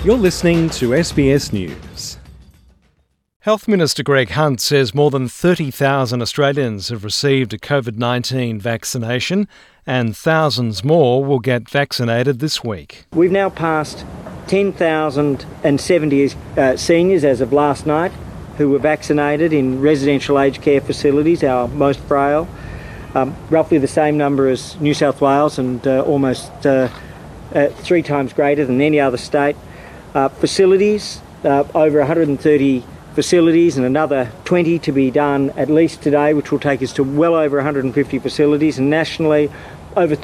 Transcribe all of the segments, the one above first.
You're listening to SBS News. Health Minister Greg Hunt says more than 30,000 Australians have received a COVID-19 vaccination and thousands more will get vaccinated this week. We've now passed 10,070 seniors as of last night who were vaccinated in residential aged care facilities, our most frail. Roughly the same number as New South Wales and almost 3 times greater than any other state. Facilities, over 130 facilities and another 20 to be done at least today, which will take us to well over 150 facilities, and nationally over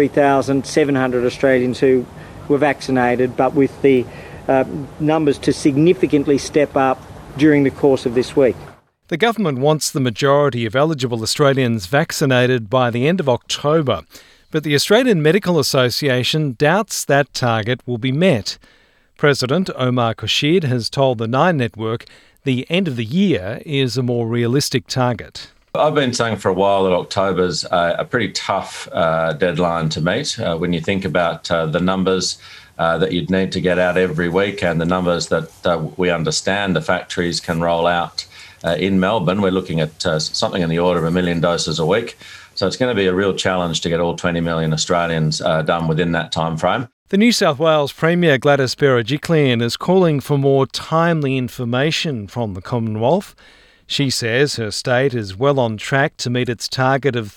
33,700 Australians who were vaccinated, but with the numbers to significantly step up during the course of this week. The government wants the majority of eligible Australians vaccinated by the end of October, but the Australian Medical Association doubts that target will be met. President Omar Khorshid has told the Nine Network the end of the year is a more realistic target. I've been saying for a while that October's a pretty tough deadline to meet. When you think about the numbers that you'd need to get out every week and the numbers that we understand the factories can roll out in Melbourne, we're looking at something in the order of 1 million doses a week. So it's going to be a real challenge to get all 20 million Australians done within that time frame. The New South Wales Premier Gladys Berejiklian is calling for more timely information from the Commonwealth. She says her state is well on track to meet its target of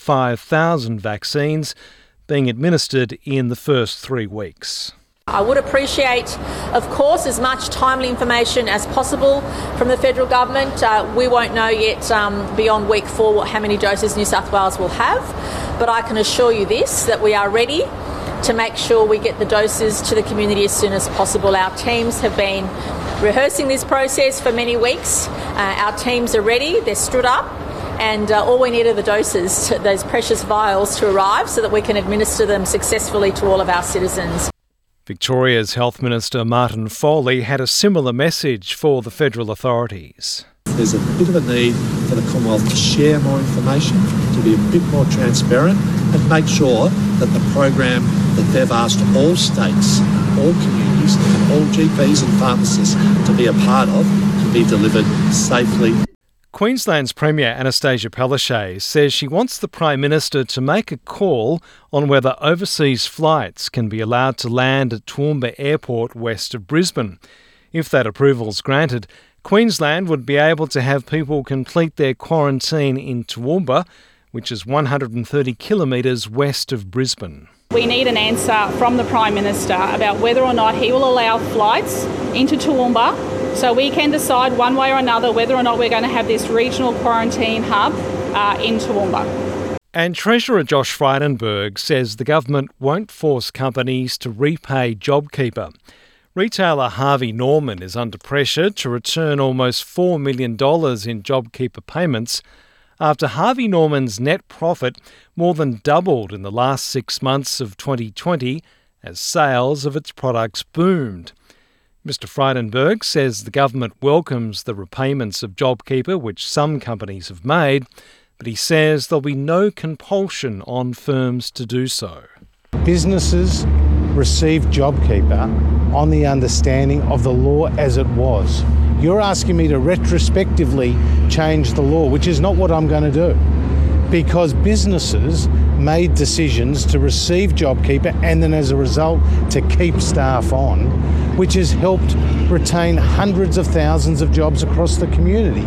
35,000 vaccines being administered in the first 3 weeks. I would appreciate, of course, as much timely information as possible from the federal government. We won't know yet beyond week 4 how many doses New South Wales will have, but I can assure you this, that we are ready to make sure we get the doses to the community as soon as possible. Our teams have been rehearsing this process for many weeks. Our teams are ready, they're stood up, and all we need are the doses, those precious vials, to arrive so that we can administer them successfully to all of our citizens. Victoria's Health Minister Martin Foley had a similar message for the federal authorities. There's a bit of a need for the Commonwealth to share more information, to be a bit more transparent and make sure that the program that they've asked all states, all communities and all GPs and pharmacists to be a part of can be delivered safely. Queensland's Premier Anastasia Palaszczuk says she wants the Prime Minister to make a call on whether overseas flights can be allowed to land at Toowoomba Airport west of Brisbane. If that approval is granted, Queensland would be able to have people complete their quarantine in Toowoomba, which is 130 kilometres west of Brisbane. We need an answer from the Prime Minister about whether or not he will allow flights into Toowoomba so we can decide one way or another whether or not we're going to have this regional quarantine hub in Toowoomba. And Treasurer Josh Frydenberg says the government won't force companies to repay JobKeeper. Retailer Harvey Norman is under pressure to return almost $4 million in JobKeeper payments after Harvey Norman's net profit more than doubled in the last 6 months of 2020 as sales of its products boomed. Mr. Frydenberg says the government welcomes the repayments of JobKeeper which some companies have made, but he says there'll be no compulsion on firms to do so. Businesses received JobKeeper on the understanding of the law as it was. You're asking me to retrospectively change the law, which is not what I'm going to do, because businesses made decisions to receive JobKeeper and then as a result to keep staff on, which has helped retain hundreds of thousands of jobs across the community.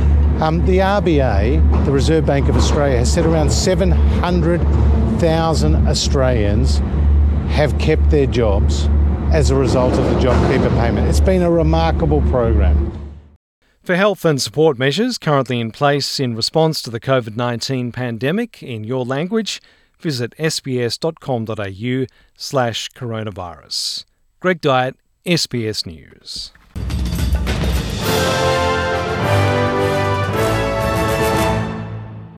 The RBA, the Reserve Bank of Australia, has said around 700,000 Australians have kept their jobs as a result of the JobKeeper payment. It's been a remarkable program. For health and support measures currently in place in response to the COVID-19 pandemic in your language, visit sbs.com.au/coronavirus. Greg Dyett, SBS News.